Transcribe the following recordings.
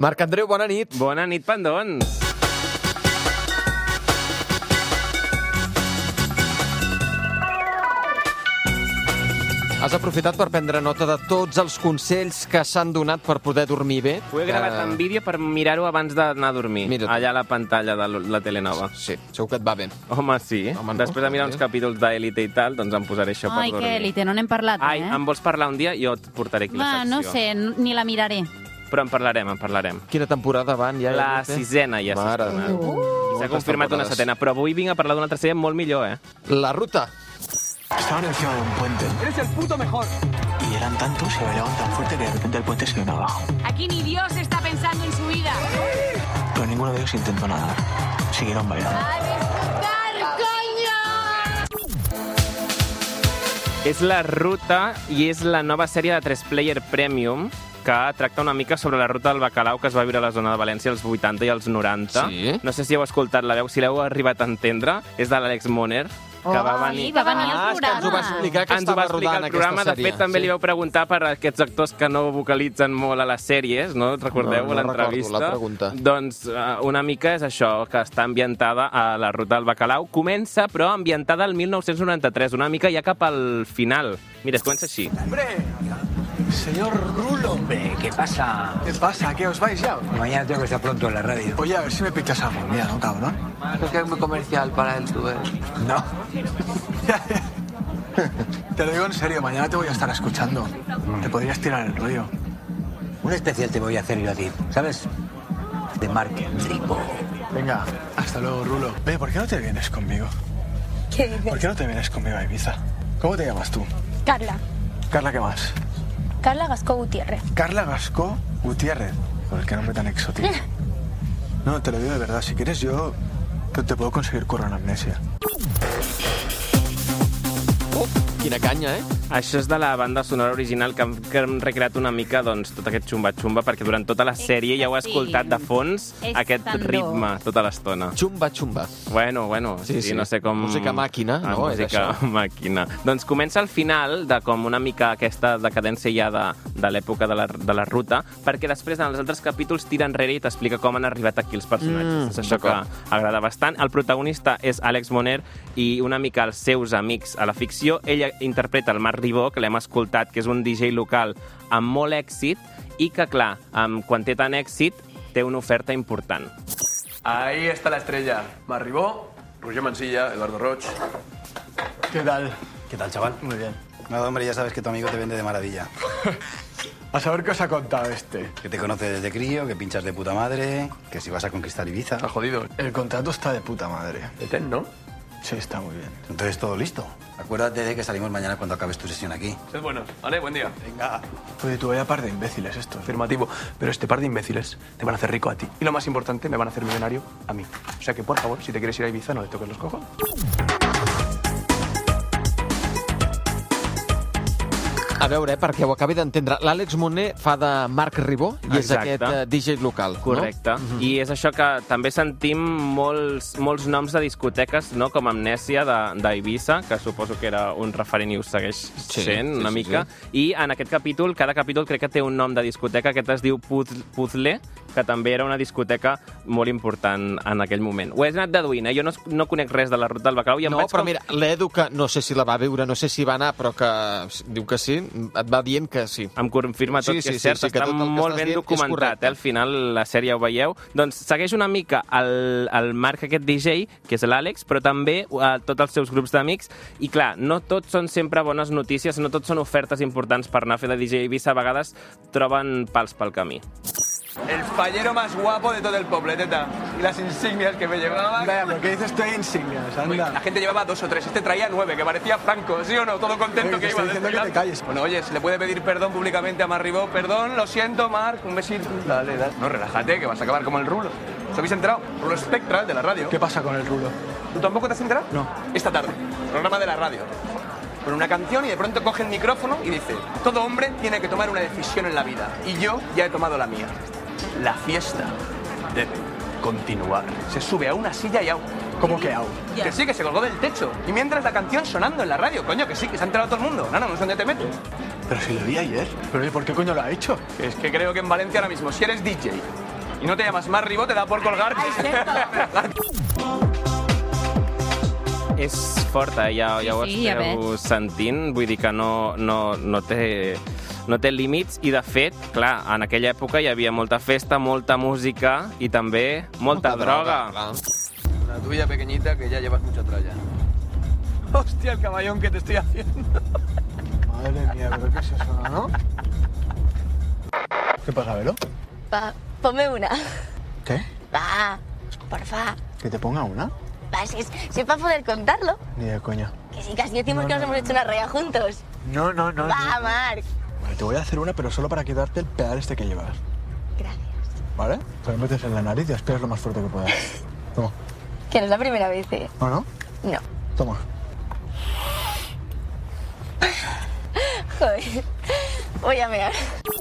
Marc Andreu, bona nit. Bona nit, pendons. Has aprofitat per prendre nota de tots els consells que s'han donat per poder dormir bé? Ho he gravat en vídeo per mirar-ho abans d'anar a dormir. Mira tu. Allà a la pantalla de la tele nova. Sí, segur que et va bé. Home, sí. Home, no, Després de mirar uns capítols d'Élite i tal, doncs em posaré això per Ai, dormir. que Élite, no n'hem parlat, Ai, em vols parlar un dia? Jo et portaré aquí la secció. No sé, ni la miraré. Però en parlarem. Quina temporada van ja? La sisena ja s'ha Mare estrenat. de S'ha confirmat una setena, però avui vinc a parlar d'una altra sèrie molt millor, La ruta. Estaban encima de un puente. ¡Eres el puto mejor! Y eran tantos y bailaban tan fuerte que de repente el puente se vino abajo. Aquí ni Dios está pensando en su vida. Pero ninguno de ellos intentó nadar. Siguieron bailando. ¡A disfrutar, coño! És La Ruta i és la nova sèrie de 3Player Premium que tracta una mica sobre la ruta del bacalao que es va viure a la zona de València als 80 i als 90. Sí. No sé si heu escoltat la veu, si l'heu arribat a entendre. És de l'Àlex Moner, que va venir... Va venir al és que ens ho va programa. explicar que Ens ho va estava explicar rodant el programa. aquesta De sèrie. fet, també li vau preguntar per aquests actors que no vocalitzen molt a les sèries, no? Recordeu No l'entrevista? recordo la pregunta. Doncs una mica és això, que està ambientada a la ruta del bacalao. Comença, però, ambientada al 1993, una mica ja cap al final. Mira, es comença així. ¡Hombre! Señor Rulo. Hombre, ¿qué pasa? ¿Qué pasa? ¿Qué os vais ya? Mañana tengo que estar pronto en la radio. Oye, a ver si me pichas algún día, ¿no, cabrón? Es que es muy comercial para el tú, No. Te lo digo en serio, mañana te voy a estar escuchando. Te podrías tirar el rollo. Un especial te voy a hacer yo a ti, ¿sabes? De Marc Ribó. Venga, hasta luego, Rulo. Ve, ¿por qué no te vienes conmigo? ¿Qué dices? ¿Por qué no te vienes conmigo a Ibiza? ¿Cómo te llamas tú? Carla. Carla, ¿qué más? Carla Gascó Gutiérrez. Carla Gascó Gutiérrez. Joder, qué nombre tan exótico. No, te lo digo de verdad. Si quieres, yo te puedo conseguir curro en Amnesia. Quina canya, Això és de la banda sonora original que hem recreat una mica doncs, tot aquest xumba-xumba, perquè durant tota la sèrie ja heu escoltat de fons aquest Extendó. ritme tota l'estona. Xumba. Bueno, Sí, sí. no sé com... Música màquina, no? Música És això. màquina. Doncs comença al final de com una mica aquesta decadència ja de l'època de la ruta, perquè després en els altres capítols tira enrere i t'explica com han arribat aquí els personatges. És això que agrada bastant. El protagonista és Àlex Moner i una mica els seus amics a la ficció. Ella interpreta el Marc Ribó, que l'hem escoltat, que és un DJ local amb molt èxit i que, clar, quan té tant èxit, té una oferta important. Ahí está la estrella. Marribó, Roger Mansilla, Eduardo Roch. ¿Qué tal? ¿Qué tal, chaval? Muy bien. Nada, hombre, ya sabes que tu amigo te vende de maravilla. A saber qué os ha contado este. Que te conoce desde crío, que pinchas de puta madre, que si vas a conquistar Ibiza. Está jodido. El contrato está de puta madre. De ten, ¿no? Sí, está muy bien. Entonces todo listo. Acuérdate de que salimos mañana cuando acabes tu sesión aquí. Es bueno. Vale, buen día. Venga. Oye, tú vaya par de imbéciles estos. Afirmativo. Pero este par de imbéciles te van a hacer rico a ti. Y lo más importante, me van a hacer millonario a mí. O sea que, por favor, si te quieres ir a Ibiza, no le toques los cojones. A veure, perquè ho acabi d'entendre. L'Àlex Moner fa de Marc Ribó i és Exacte. aquest DJ local, Correcte. no? I és això que també sentim molts noms de discoteques, no? Com Amnèsia d'Eivissa, que suposo que era un referent i ho segueix sent una mica. I en aquest capítol, cada capítol crec que té un nom de discoteca. Aquest es diu Puzzle, que també era una discoteca molt important en aquell moment. Ho he anat deduint, Jo no conec res de la ruta del bacalao i em No, vaig però mira, l'Edu, que no sé si la va veure, no sé si va anar, però que diu que sí, et va dient que sí. Em confirma tot que és cert, que està tot el que molt estàs ben dient és documentat, correcte. Al final la sèrie ho veieu. Doncs segueix una mica el Marc, aquest DJ, que és l'Àlex, però també tots els seus grups d'amics, i clar, no tots són sempre bones notícies, no tots són ofertes importants per anar a fer de DJ a Ibiza, a vegades troben pals pel camí. El fallero más guapo de todo el pueblo, teta. Y las insignias que me llevaban. Vaya, ¿pero qué dices tú de insignias? Anda. La gente llevaba 2 o 3, este traía 9, que parecía Franco, ¿sí o no? Todo contento Oye, que te iba. estoy diciendo que te calles. Bueno, oye, se le puede pedir perdón públicamente a Marribó. Perdón, lo siento, Marc, un besito. Dale. No, relájate, que vas a acabar como el Rulo. ¿Os habéis enterado? Rulo Spectral, de la radio. ¿Qué pasa con el Rulo? ¿Tú tampoco te has enterado? No. Esta tarde, programa de la radio. Con una canción y de pronto coge el micrófono y dice: todo hombre tiene que tomar una decisión en la vida. Y yo ya he tomado la mía. La fiesta debe continuar. Se sube a una silla y au. ¿Cómo que au? Que sí, que se colgó del techo. Y mientras la canción sonando en la radio, coño, que sí, que se ha enterado todo el mundo. No sé dónde te metes. Pero si lo vi ayer. ¿Pero ¿y por qué coño lo ha hecho? Que es que creo que en Valencia ahora mismo, si eres DJ Y no te llamas más Ribó, te da por colgarte. És forta, ja ho esteu sentint, vull dir que no té límits i, de fet, clar, en aquella època hi havia molta festa, molta música i també molta droga. La tuya pequeñita que ya llevas mucha tralla. Hostia, el caballón que te estoy haciendo. Madre mía, pero ¿qué es eso, no? ¿Qué pasa, Velo? Va, ponme una. ¿Qué? Va, porfa. ¿Que te ponga una? Va, si es para poder contarlo. Ni de coña. Que sí, casi decimos que nos hemos hecho una raya juntos. No. Va, Marc. Vale, te voy a hacer una, pero solo para quitarte el pedal este que llevas. Gracias. ¿Vale? Te lo metes en la nariz y aspiras lo más fuerte que puedas. Toma. Que no es la primera vez, ¿eh? ¿O no? No. Toma. Joder. Voy a mear.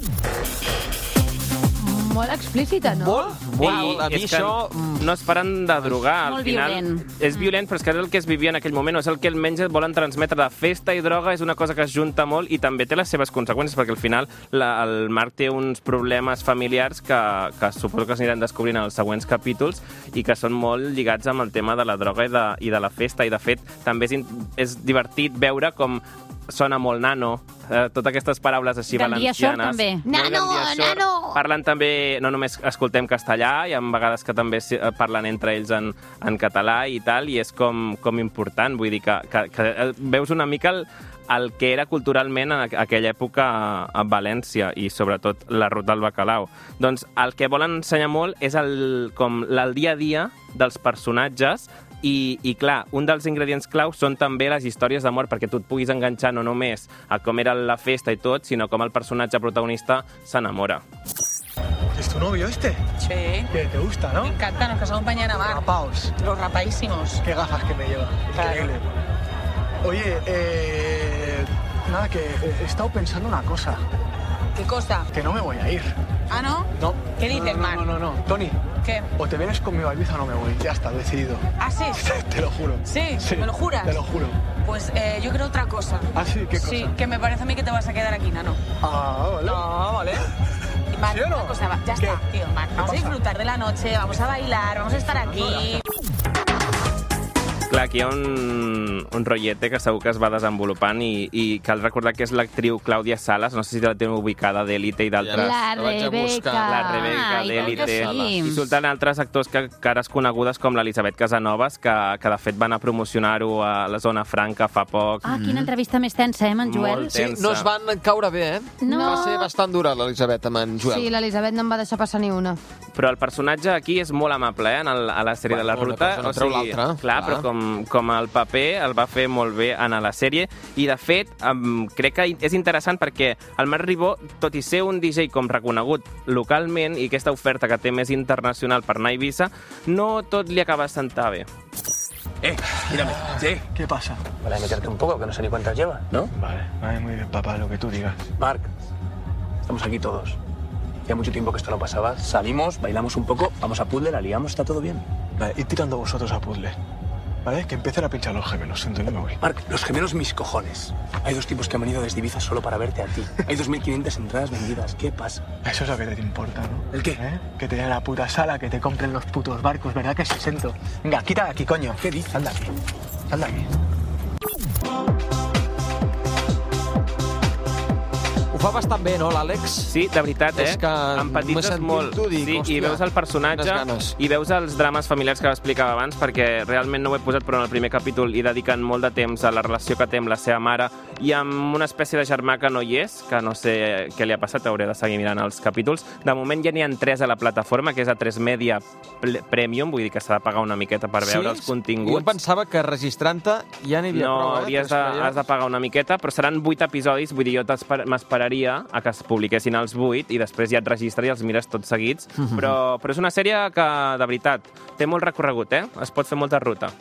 Molt explícita, no? Molt. A mi és que això... no es paren de drogar. Molt Al final violent. és violent, però és que és el que es vivia en aquell moment, és el que almenys et volen transmetre de festa i droga, és una cosa que es junta molt i també té les seves conseqüències, perquè al final el Marc té uns problemes familiars que suposo que s'aniran descobrint en els següents capítols i que són molt lligats amb el tema de la droga i de la festa, i de fet també és divertit veure com sona molt nano, totes aquestes paraules així Gandia-xor, valencianes. també. Molt Nano, Gandia-xor. nano. Parlen també, no només escoltem castellà, hi ha vegades que també parlen entre ells en català i tal, i és com important, vull dir que veus una mica el que era culturalment en aquella època a València i sobretot la ruta del Bacalao. Doncs el que volen ensenyar molt és el dia a dia dels personatges. I clar, un dels ingredients claus són també les històries d'amor, perquè tu et puguis enganxar no només a com era la festa i tot, sinó com el personatge protagonista s'enamora. ¿Es tu novio este? Sí. ¿Qué te gusta, no? Me encanta, nos casamos mañana, Marc. Rapaos. Los rapadísimos. Qué gafas que me lleva. Increíble. Oye, nada, que he estado pensando una cosa. ¿Qué cosa? Que no me voy a ir. ¿Ah, no? No. ¿Qué dices, Marc? No. Tony, ¿Qué? o te vienes conmigo a Ibiza o no me voy. Ya está, decidido. ¿Ah, sí? Te lo juro. ¿Sí? ¿Me lo juras? Te lo juro. Pues yo creo otra cosa. ¿Ah, sí? ¿Qué cosa? Sí, que me parece a mí que te vas a quedar aquí, Nano. Ah, vale. No, vale. Marc, ¿Sí o no? una cosa, ya está, tío, Marc. Vamos a disfrutar de la noche, vamos a bailar, vamos a estar aquí. Clar, aquí hi ha un rotllete que segur que es va desenvolupant i cal recordar que és l'actriu Clàudia Salas, no sé si la teniu ubicada d'Élite i d'altres... La Rebeca. La Rebeca d'Élite. Sí. I surten altres actors cares conegudes com l'Elisabet Casanovas, que de fet van a promocionar-ho a la Zona Franca fa poc. Ah, quina entrevista més tensa, amb en Joel? Molt Sí, tensa. no es van caure bé, No. Va ser bastant dura l'Elisabet amb en Joel. Sí, l'Elisabet no em va deixar passar ni una. Però el personatge aquí és molt amable, a la sèrie de la Bueno, ruta. una cosa no treu l'altra, clar, clar. però com el paper el va fer molt bé en la sèrie. I, de fet, crec que és interessant perquè el Marc Ribó, tot i ser un DJ com reconegut localment i aquesta oferta que té més internacional per anar a Eivissa, no tot li acaba de sentar bé. Mírame. Sí. ¿Qué pasa? Para meterte un poco, que no sé ni cuántas llevas, ¿no? Vale, muy bien, papá, lo que tú digas. Marc, estamos aquí todos. Hacía mucho tiempo que esto no pasaba. Salimos, bailamos un poco, vamos a puzzle, la liamos, está todo bien. Vale, id tirando vosotros a puzzle. ¿Vale? Que empiecen a pinchar los gemelos, siento, yo me voy. Marc, los gemelos mis cojones. Hay 2 tipos que han venido desde Ibiza solo para verte a ti. Hay 2.500 entradas vendidas. ¿Qué pasa? Eso es lo que te importa, ¿no? ¿El qué? Que te den la puta sala, que te compren los putos barcos, ¿verdad que sí, Sento? Venga, quita de aquí, coño. ¿Qué dices? Sal de aquí. Sal de aquí. Ho fa bastant bé, no, l'Àlex? Sí, de veritat, És que empatitzes molt. dic, Sí, i hòstia, veus el personatge quines ganes. i veus els drames familiars que explicava abans, perquè realment no ho he posat, però en el primer capítol hi dediquen molt de temps a la relació que té amb la seva mare i amb una espècie de germà que no hi és, que no sé què li ha passat, hauré de seguir mirant els capítols. De moment ja n'hi ha 3 a la plataforma, que és A3 Media Premium, vull dir que s'ha de pagar una miqueta per veure els continguts. Jo em pensava que registrant-te ja n'hi havia prou, has de pagar una miqueta, però seran 8 episodis, vull dir, jo m'esperaria a que es publiquessin els 8 i després ja et registres i els mires tots seguits, però és una sèrie que, de veritat, té molt recorregut, es pot fer molta ruta.